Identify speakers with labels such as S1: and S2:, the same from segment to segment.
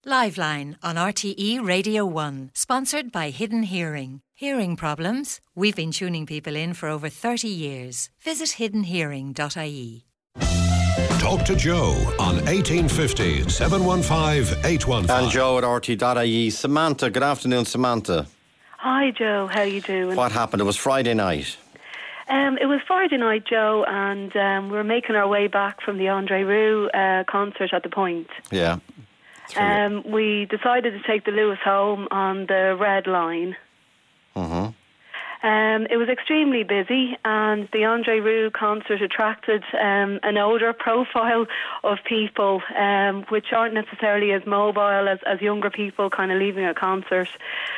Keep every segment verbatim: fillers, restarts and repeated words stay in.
S1: Liveline on R T E Radio one, sponsored by Hidden Hearing. Hearing problems? We've been tuning people in for over thirty years. Visit hidden hearing dot I E.
S2: Talk to Joe on eighteen fifty, seven one five, eight one five.
S3: And Joe at R T E dot I E. Samantha, good afternoon, Samantha.
S4: Hi, Joe. How are you doing?
S3: What happened? It was Friday night.
S4: Um, it was Friday night, Joe, and um, we were making our way back from the Andre Rieu uh, concert at the Point.
S3: Yeah.
S4: Um, we decided to take the Lewis home on the Red Line.
S3: Mm-hmm.
S4: Um, it was extremely busy, and the Andre Rieu concert attracted um, an older profile of people, um, which aren't necessarily as mobile as, as younger people kind of leaving a concert.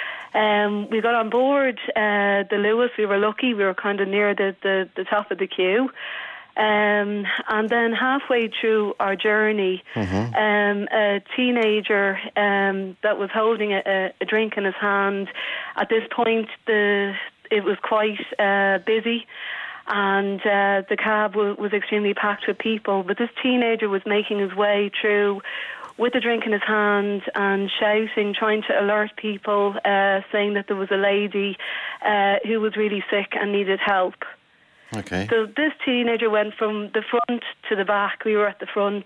S4: Um, we got on board uh, the Lewis. We were lucky. We were kind of near the, the, the top of the queue. Um, and then halfway through our journey,
S3: mm-hmm.
S4: um, a teenager um, that was holding a, a drink in his hand. At this point, the it was quite uh, busy, and uh, the cab w- was extremely packed with people. But this teenager was making his way through with a drink in his hand and shouting, trying to alert people, uh, saying that there was a lady uh, who was really sick and needed help.
S3: Okay.
S4: So this teenager went from the front to the back. We were at the front.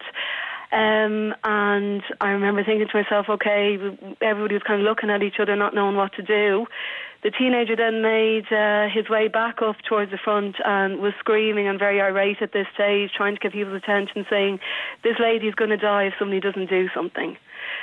S4: Um, and I remember thinking to myself, okay, everybody was kind of looking at each other, not knowing what to do. The teenager then made uh, his way back up towards the front and was screaming and very irate at this stage, trying to get people's attention, saying, this lady's going to die if somebody doesn't do something.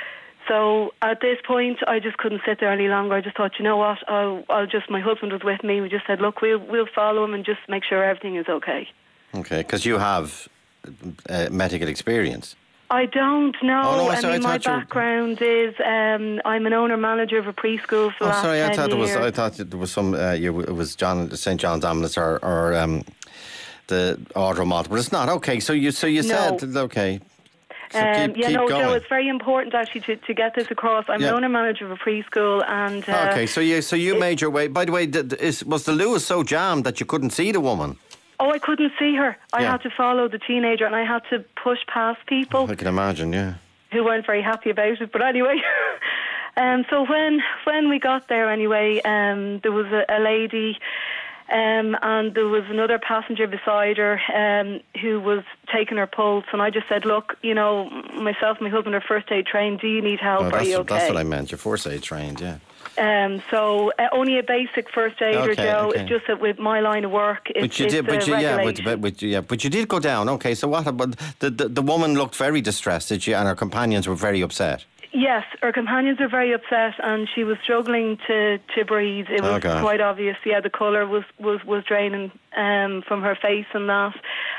S4: So at this point, I just couldn't sit there any longer. I just thought, you know what, I'll, I'll just, my husband was with me. We just said, look, we'll, we'll follow him and just make sure everything is okay.
S3: Okay, because you have uh, medical experience.
S4: I don't know.
S3: Oh, no,
S4: I
S3: sorry,
S4: mean,
S3: I
S4: my
S3: thought you were-
S4: background is um, I'm an owner-manager of a preschool for the
S3: Oh,
S4: last
S3: sorry, I
S4: ten
S3: thought there was.
S4: years.
S3: I thought there was some. Uh, you, it was John Saint John's Ambulance or, or um, the Audromont, but it's not. Okay, so you so you
S4: No.
S3: said okay. So
S4: Um,
S3: keep,
S4: yeah,
S3: keep
S4: no,
S3: going.
S4: Joe, it's very important actually to, to get this across. I'm
S3: Yeah.
S4: an owner-manager of a preschool, and uh,
S3: Okay, so you so you made your way. By the way, did, is, was the Lewis so jammed that you couldn't see the woman?
S4: oh, I couldn't see her. I
S3: Yeah.
S4: had to follow the teenager, and I had to push past people
S3: I can imagine. Yeah.
S4: who weren't very happy about it. But anyway, um, so when when we got there, anyway, um, there was a, a lady. Um, and there was another passenger beside her um, who was taking her pulse, and I just said, look, you know, myself and my husband are first aid trained. Do you need help?
S3: Oh,
S4: Are
S3: that's,
S4: you okay?
S3: that's what I meant. You're first aid trained, yeah.
S4: Um, so uh, only a basic first aider,
S3: Okay,
S4: Joe.
S3: okay.
S4: It's just that with my line of work, it's,
S3: But you
S4: it's
S3: did, but
S4: uh,
S3: you, yeah,
S4: regulation.
S3: but, but, yeah, but you did go down. Okay, so what? But the, the the woman looked very distressed, did she? And her companions were very upset.
S4: Yes, her companions were very upset, and she was struggling to, to breathe. It was
S3: Oh, God.
S4: quite obvious. Yeah, the colour was, was, was draining um, from her face and that.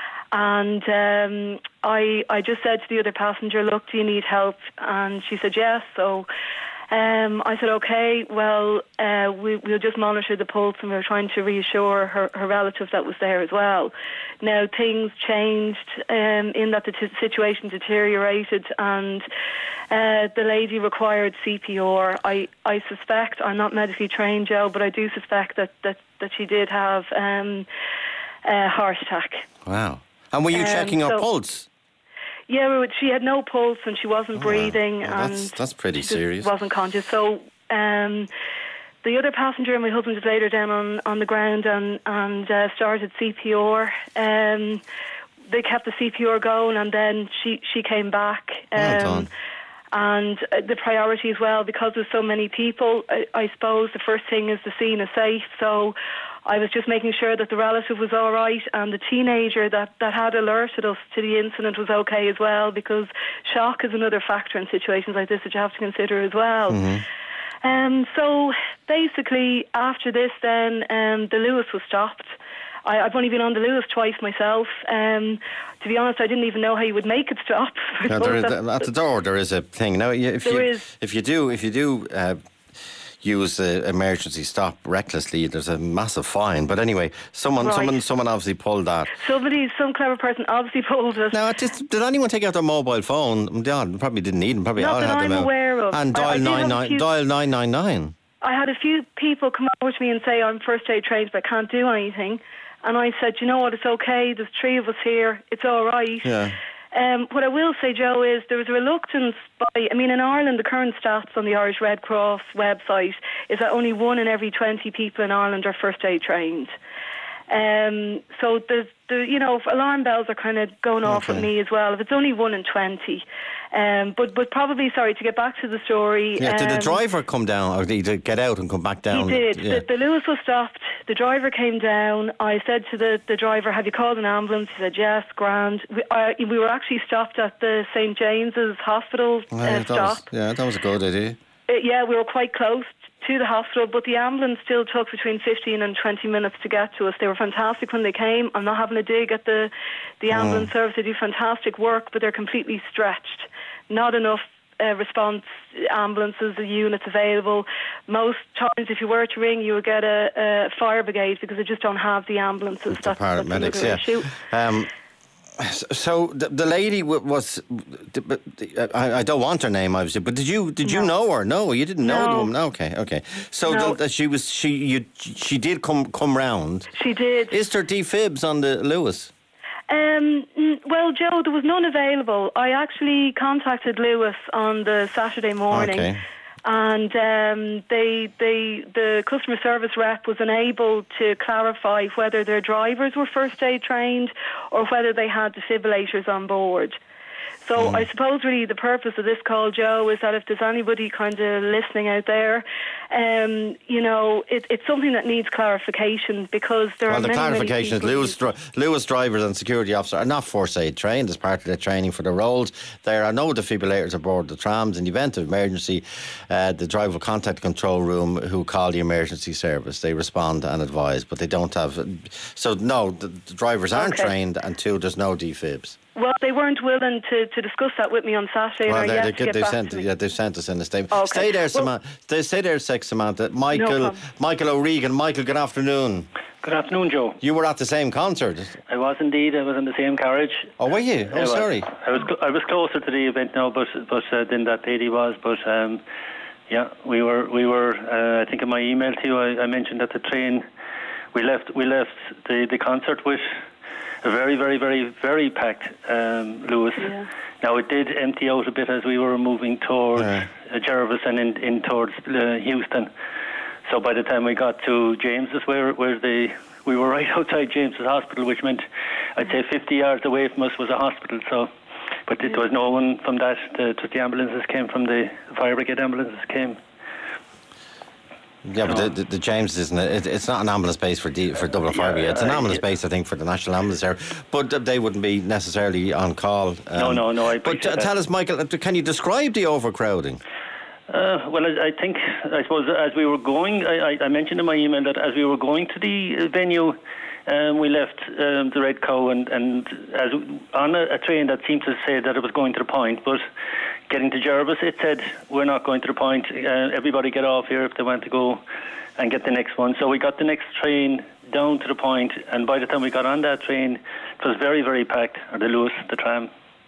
S4: And um, I I just said to the other passenger, look, do you need help? And she said yes. So um, I said, okay, well, uh, we, we'll just monitor the pulse, and we were trying to reassure her, her relative that was there as well. Now, things changed um, in that the t- situation deteriorated, and uh, the lady required C P R. I, I suspect, I'm not medically trained, Joe, but I do suspect that, that, that she did have um, a heart attack.
S3: Wow. And were you
S4: Um,
S3: checking her
S4: so-
S3: pulse?
S4: Yeah, we would- she had no pulse and she wasn't
S3: Oh,
S4: breathing,
S3: wow. Well,
S4: and
S3: that's- that's pretty
S4: she just
S3: serious.
S4: wasn't conscious. So um, the other passenger and my husband just laid her down on, on the ground and and uh, started C P R. Um, they kept the C P R going, and then she she came back. Um,
S3: Well done.
S4: And uh, the priority as well, because there's so many people, I, I suppose the first thing is the scene is safe. So I was just making sure that the relative was all right, and the teenager that, that had alerted us to the incident was okay as well, because shock is another factor in situations like this that you have to consider as well.
S3: Mm-hmm.
S4: Um, so basically, after this then, um, the Lewis was stopped. I, I've only been on the Lewis twice myself. Um, to be honest, I didn't even know how you would make it stop. I
S3: Now,
S4: suppose
S3: there is,
S4: that's-
S3: at the door, there is a thing. Now, you- if
S4: There
S3: you
S4: is.
S3: if you do if you do uh, use the emergency stop recklessly, there's a massive fine. But anyway, someone
S4: Right.
S3: someone someone obviously pulled that.
S4: Somebody, some clever person obviously pulled it.
S3: Now, it just, did anyone take out their mobile phone? Yeah, they probably didn't need them. Probably
S4: Not
S3: all
S4: that
S3: had them
S4: I'm
S3: out.
S4: aware of.
S3: And
S4: I- I
S3: dial
S4: did have
S3: nine
S4: a
S3: nine
S4: few-
S3: dial nine nine nine.
S4: I had a few people come over to me and say, I'm first aid trained, but I can't do anything. And I said, you know what, it's okay. There's three of us here. It's all right.
S3: Yeah.
S4: Um, what I will say, Joe, is there was a reluctance by, I mean, in Ireland, the current stats on the Irish Red Cross website is that only one in every twenty people in Ireland are first aid trained. Um, so there's, the, you know, alarm bells are kind of going off
S3: Okay.
S4: with me as well. If it's only one in twenty, um, but but probably sorry to get back to the story.
S3: Yeah, did the
S4: um,
S3: driver come down, or did he get out and come back down?
S4: He did.
S3: Yeah.
S4: The, the Lewis was stopped. The driver came down. I said to the, the driver, "Have you called an ambulance?" He said, "Yes, grand." We, uh, we were actually stopped at the Saint James's Hospital uh,
S3: Yeah, that was,
S4: stop.
S3: yeah, that was a good idea.
S4: Uh, yeah, we were quite close to the hospital, but the ambulance still took between fifteen and twenty minutes to get to us. They were fantastic when they came. I'm not having a dig at the, the ambulance service. They do fantastic work, but they're completely stretched. Not enough uh, response ambulances, the units available. Most times, if you were to ring, you would get a, a fire brigade because they just don't have the ambulances.
S3: The
S4: That's, that's
S3: paramedics,
S4: another
S3: yeah.
S4: issue.
S3: Um, so the, the lady w- was, but I, I don't want her name, obviously. But did you did you
S4: No.
S3: know her? No, you didn't know
S4: No.
S3: the woman. Okay, okay. So
S4: No.
S3: the, the, she was she you she did come come round.
S4: She did.
S3: Is there defibs on the Lewis?
S4: Um, n- well, Joe, there was none available. I actually contacted Lewis on the Saturday morning.
S3: Okay.
S4: And um, they, they, the customer service rep was unable to clarify whether their drivers were first aid trained or whether they had defibrillators on board. So
S3: Mm.
S4: I suppose really the purpose of this call, Joe, is that if there's anybody kind of listening out there, um, you know, it, it's something that needs clarification because there
S3: Well,
S4: are
S3: the
S4: many,
S3: clarification is
S4: many
S3: Lewis,
S4: people
S3: dri- Lewis drivers and security officers are not first aid trained as part of their training for the roles. There are no defibrillators aboard the trams. In the event of emergency, uh, the driver will contact the control room who call the emergency service. They respond and advise, but they don't have... So, no, the, the drivers aren't
S4: Okay.
S3: trained, and two, there's no defibs.
S4: Well, they weren't willing to, to discuss that with me on Saturday.
S3: Well,
S4: and
S3: they,
S4: are
S3: they,
S4: yet to get
S3: they've,
S4: back
S3: sent,
S4: to me.
S3: yeah, they've sent us in a statement.
S4: Okay.
S3: Stay there,
S4: Well-
S3: Samantha. Stay, stay there a sec, Samantha. Michael,
S4: problem.
S3: Michael O'Regan. Michael, good afternoon.
S5: Good afternoon, Joe.
S3: You were at the same concert.
S5: I was indeed. I was in the same carriage.
S3: Oh, were you? Oh,
S5: I was,
S3: sorry.
S5: I was cl- I was closer to the event now, but but uh, than that lady was. But um, yeah, we were we were. Uh, I think in my email to you, I, I mentioned that the train we left we left the, the concert with a very very very very packed um, Lewis.
S4: Yeah.
S5: Now it did empty out a bit as we were moving towards
S3: Yeah.
S5: uh, Jervis and in, in towards uh, Houston. So by the time we got to James's, where where the we were right outside James's Hospital, which meant I'd say fifty yards away from us was a hospital. So, but it was no one from that. The, just the ambulances came from the fire brigade ambulances came.
S3: Yeah, but the, the, the James isn't it? It's not an ambulance base for D, for Dublin Fire Brigade. It's an
S5: uh,
S3: ambulance
S5: yeah.
S3: base, I think, for the National Ambulance Service. But they wouldn't be necessarily on call. Um,
S5: No, no, no, I
S3: But
S5: appreciate
S3: uh,
S5: that.
S3: tell us, Michael, uh, can you describe the overcrowding?
S5: Uh, well, I, I think, I suppose, as we were going, I, I, I mentioned in my email that as we were going to the uh, venue, um, we left um, the Red Cow and, and as on a, a train that seemed to say that it was going to the point, but getting to Jervis, it said, we're not going to the point. Uh, everybody get off here if they want to go and get the next one. So we got the next train down to the point, and by the time we got on that train, it was very, very packed, or the Lewis, the tram.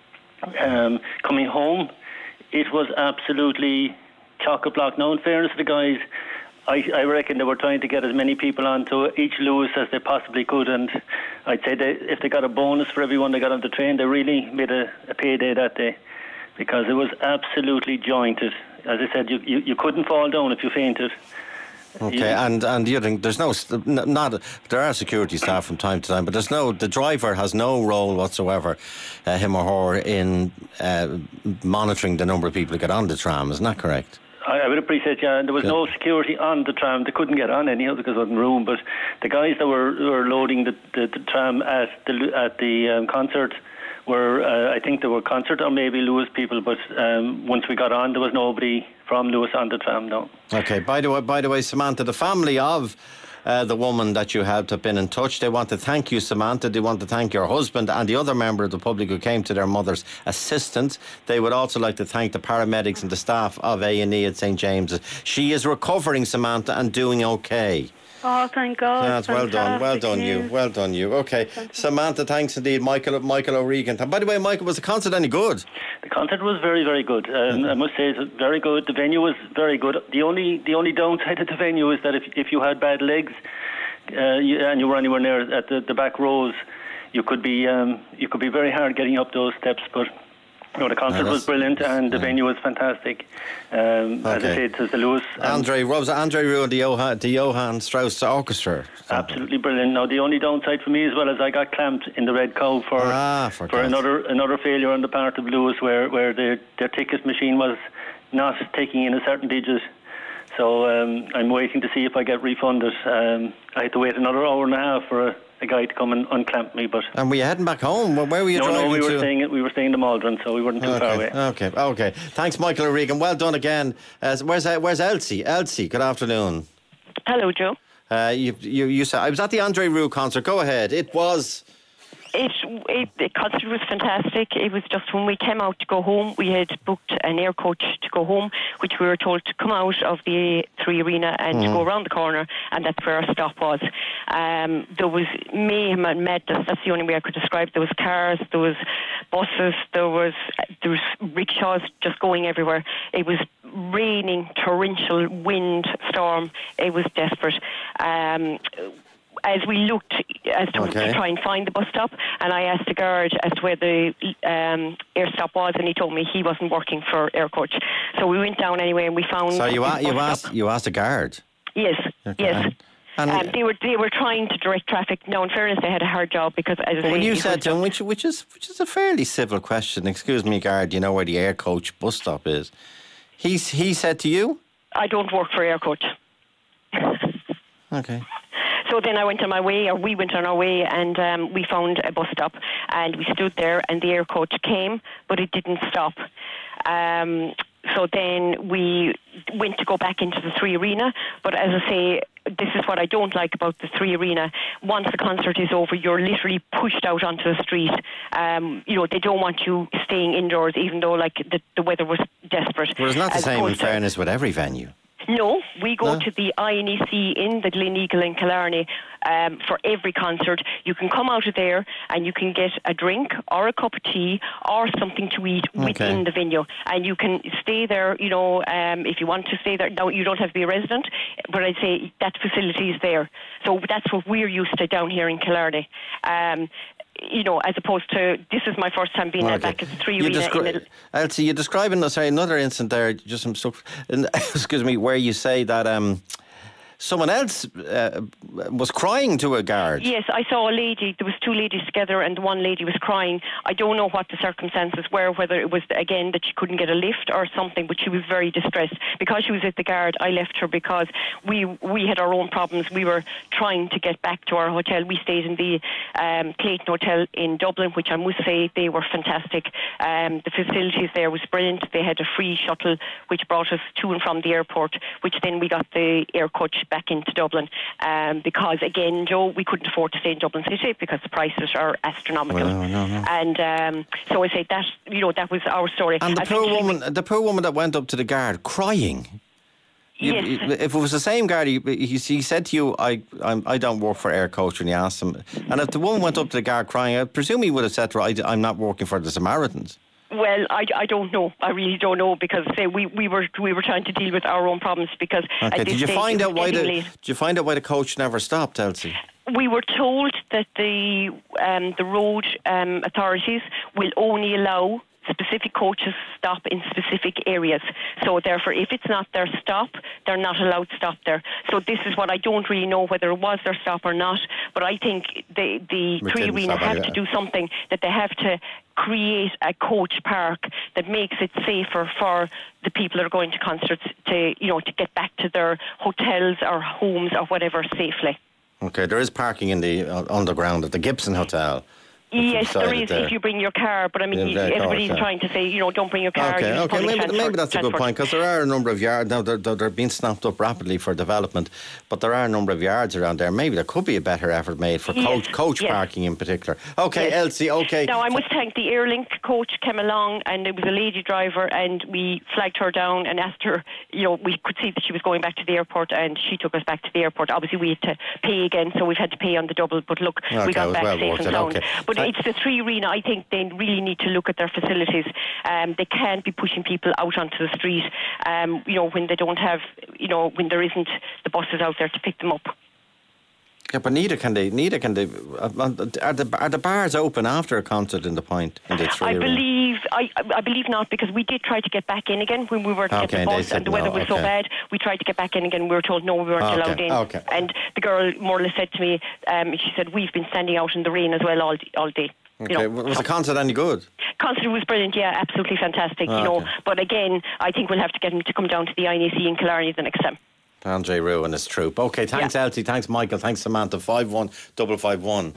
S5: Um, coming home, it was absolutely chock-a block. Now, in fairness to the guys, I, I reckon they were trying to get as many people onto each Lewis as they possibly could, and I'd say they, if they got a bonus for everyone they got on the train, they really made a, a payday that day, because it was absolutely jointed. As I said, you, you, you couldn't fall down if you fainted.
S3: Okay,
S5: You-
S3: and and the other thing, there's no st- n- not there are security staff from time to time, but there's no the driver has no role whatsoever, uh, him or her, in uh, monitoring the number of people who get on the tram. Isn't that correct?
S5: I, I would appreciate, yeah, and there was
S3: Yeah.
S5: no security on the tram. They couldn't get on anyhow because there wasn't room. But the guys that were, were loading the, the, the tram at the at the um, concert were, uh, I think they were concert or maybe Lewis people. But um, once we got on, there was nobody from Lewis on the tram. No.
S3: Okay. By the way, by the way, Samantha, the family of uh, the woman that you helped have been in touch. They want to thank you, Samantha. They want to thank your husband and the other member of the public who came to their mother's assistance. They would also like to thank the paramedics and the staff of A and E at Saint James's. She is recovering, Samantha, and doing okay.
S4: Oh, thank God.
S3: That's well done, well
S4: Fantastic
S3: done you,
S4: news.
S3: well done you. Okay, Samantha, thanks indeed. Michael, Michael O'Regan. And by the way, Michael, was the concert any good?
S5: The concert was very, very good. Um, I must say, it's very good. The venue was very good. The only, the only downside of the venue is that if if you had bad legs uh, you, and you were anywhere near at the, the back rows, you could be um, you could be very hard getting up those steps, but. You know, the concert
S3: no,
S5: was brilliant and the
S3: yeah.
S5: venue was fantastic. Um,
S3: okay.
S5: As I said, to the Lewis.
S3: Andre, was Andre Rieu and the Johann, the Johann Strauss Orchestra?
S5: Absolutely brilliant. Now, the only downside for me as well is I got clamped in the Red Cow for
S3: ah, for,
S5: for another another failure on the part of Lewis, where, where their, their ticket machine was not taking in a certain digit. So um, I'm waiting to see if I get refunded. Um, I had to wait another hour and a half for a, a guy to come and unclamp me. But
S3: and were you heading back home? Where were you
S5: no,
S3: driving
S5: No, we were
S3: to?
S5: staying. We were staying in the Maldron, so we weren't too
S3: okay.
S5: far away.
S3: Okay, okay. Thanks, Michael O'Regan. Well done again. Uh, where's Where's Elsie? Elsie, good afternoon.
S6: Hello, Joe.
S3: Uh, you, you, you said I was at the Andre Rieu concert. Go ahead. It was.
S6: It, it, the concert was fantastic. It was just when we came out to go home, we had booked an air coach to go home, which we were told to come out of the Three Arena and mm. to go around the corner, and that's where our stop was. Um, there was mayhem and madness. That's the only way I could describe it. There was cars, there was buses, there was there was rickshaws just going everywhere. It was raining, torrential wind, storm. It was desperate. Um, As we looked as to,
S3: okay.
S6: to try and find the bus stop, and I asked the guard as to where the um, air stop was, and he told me he wasn't working for Air Coach. So we went down anyway, and we found.
S3: So you, a- you
S6: bus
S3: asked
S6: stop.
S3: you asked a guard.
S6: Yes,
S3: okay.
S6: yes.
S3: And
S6: um, they were they were trying to direct traffic. Now, in fairness, they had a hard job because, as I
S3: well,
S6: say,
S3: when you
S6: it
S3: said
S6: was
S3: to him, which which is which is a fairly civil question. Excuse me, guard. You know where the Air Coach bus stop is? He's he said to you,
S6: I don't work for Air Coach.
S3: okay.
S6: So then I went on my way, or we went on our way, and um, we found a bus stop, and we stood there, and the air coach came, but it didn't stop. Um, so then we went to go back into the Three Arena, but as I say, this is what I don't like about the Three Arena. Once the concert is over, you're literally pushed out onto the street. Um, you know, they don't want you staying indoors, even though like the, the weather was desperate.
S3: Well, it's not the
S6: As
S3: same in
S6: opposed to-
S3: fairness with every venue.
S6: No, we go
S3: No?
S6: to the I N E C in the Gleneagle in Killarney um, for every concert. You can come out of there and you can get a drink or a cup of tea or something to eat
S3: Okay.
S6: within the venue. And you can stay there, you know, um, if you want to stay there. Now, you don't have to be a resident, but I'd say that facility is there. So that's what we're used to down here in Killarney. Um, you know, as opposed to, this is my first time being
S3: Okay.
S6: back at the Three
S3: You
S6: Arena.
S3: descri-
S6: in the,
S3: Elsie, you're describing, sorry, another incident there, just some stuff, and, excuse me, where you say that um, someone else uh, was crying to a guard.
S6: Yes, I saw a lady. There was two ladies together, and one lady was crying. I don't know what the circumstances were, whether it was again that she couldn't get a lift or something, but she was very distressed because she was at the guard. I left her because we we had our own problems. We were trying to get back to our hotel. We stayed in the um, Clayton Hotel in Dublin, which I must say they were fantastic. Um, the facilities there was brilliant. They had a free shuttle which brought us to and from the airport, which then we got the air coach back into Dublin um, because again, Joe, we couldn't afford to stay in Dublin City because the prices are astronomical.
S3: Well, no, no.
S6: And um, so I say that, you know, that was our story.
S3: And the poor
S6: Eventually
S3: woman, the poor woman that went up to the guard crying. You-
S6: Yes.
S3: you- if it was the same guard, he, he, he said to you, I I'm, I don't work for Air Coach, and he asked him. And if the woman went up to the guard crying, I presume he would have said to her, I, I'm not working for the Samaritans.
S6: Well, I, I don't know. I really don't know because say we, we were we were trying to deal with our own problems because
S3: Okay,
S6: at this
S3: did you
S6: stage
S3: find
S6: it
S3: out
S6: was
S3: why the
S6: getting late.
S3: did you find out why the coach never stopped, Elsie?
S6: We were told that the um, the road um, authorities will only allow specific coaches stop in specific areas. So therefore, if it's not their stop, they're not allowed to stop there. So this is what I don't really know whether it was their stop or not, but I think the, the
S3: We
S6: Three
S3: didn't
S6: Arena
S3: stop
S6: have
S3: anyway.
S6: to do something, that they have to create a coach park that makes it safer for the people that are going to concerts to, you know, to get back to their hotels or homes or whatever safely.
S3: Okay, there is parking in the uh, underground at the Gibson Hotel.
S6: Yes, there
S3: decided
S6: is
S3: there.
S6: if you bring your car, but I mean,
S3: Yeah,
S6: you-
S3: very car,
S6: everybody's
S3: okay.
S6: trying to say, you know, don't bring your car.
S3: Okay,
S6: use
S3: okay,
S6: public
S3: maybe,
S6: transport-
S3: maybe that's a good
S6: transport.
S3: point because there are a number of yards now. They're, they're, they're being snapped up rapidly for development, but there are a number of yards around there. Maybe there could be a better effort made for
S6: Yes,
S3: coach coach
S6: yes.
S3: parking in particular. Okay,
S6: Yes.
S3: Elsie. Okay.
S6: Now, I must thank the Airlink coach came along, and it was a lady driver, and we flagged her down and asked her, you know, we could see that she was going back to the airport, and she took us back to the airport. Obviously, we had to pay again, so we've had to pay on the double, but look,
S3: Okay,
S6: we got
S3: it was
S6: back
S3: well
S6: safe
S3: worth
S6: and
S3: it,
S6: sound.
S3: okay.
S6: But
S3: Thank-
S6: it's the Three Arena. I think they really need to look at their facilities. Um, they can't be pushing people out onto the street, um, you know, when they don't have, you know, when there isn't the buses out there to pick them up.
S3: Yeah, but neither can they. Neither can they. Uh, are the are the bars open after a concert in the Point in the three
S6: I
S3: room?
S6: believe I I believe not, because we did try to get back in again when we were to
S3: Okay,
S6: get the
S3: and they
S6: bus,
S3: said
S6: and the weather
S3: no,
S6: was so
S3: okay.
S6: bad. We tried to get back in again. We were told no, we weren't
S3: Okay,
S6: allowed in.
S3: okay.
S6: And the girl more or less said to me, um, she said, we've been standing out in the rain as well all all day.
S3: Okay,
S6: You know,
S3: was the concert any good?
S6: concert was brilliant, yeah, absolutely fantastic.
S3: Oh,
S6: you know,
S3: okay.
S6: but again, I think we'll have to get him to come down to the I N A C in Killarney the next time.
S3: Andre Rue and his troop. Okay, thanks
S6: Yeah.
S3: Elsie, thanks Michael, thanks Samantha. Five one double five one.